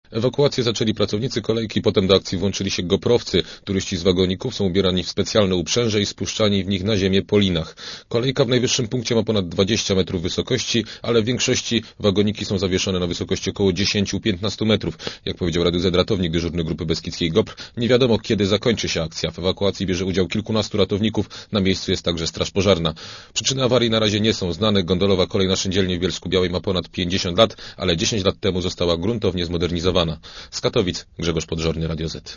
Ewakuację zaczęli pracownicy kolejki, potem do akcji włączyli się goprowcy. Turyści z wagoników są ubierani w specjalne uprzęże i spuszczani w nich na ziemię po linach. Kolejka w najwyższym punkcie ma ponad 20 metrów wysokości, ale w większości wagoniki są zawieszone na wysokości około 10-15 metrów. Jak powiedział Radiu Z ratownik dyżurny Grupy Beskidzkiej GOPR, nie wiadomo kiedy zakończy się akcja. W ewakuacji bierze udział kilkunastu ratowników, na miejscu jest także straż pożarna. Przyczyny awarii na razie nie są znane. Gondolowa kolej na Szyndzielni w Bielsku-Białej ma ponad 50 lat, ale 10 lat temu została gruntownie zmodernizowana. Z Katowic Grzegorz Podżorny, Radio Z.